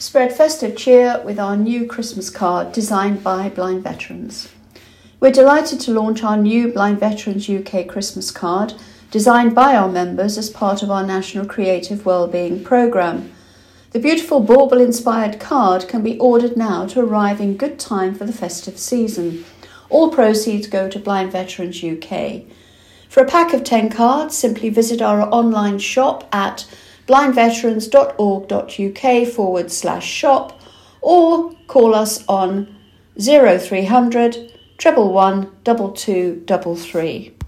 Spread festive cheer with our new Christmas card designed by Blind Veterans. We're delighted to launch our new Blind Veterans UK Christmas card, designed by our members as part of our National Creative Wellbeing Programme. The beautiful bauble-inspired card can be ordered now to arrive in good time for the festive season. All proceeds go to Blind Veterans UK. For a pack of 10 cards, simply visit our online shop at blindveterans.org.uk/shop or call us on 0300 111 2233.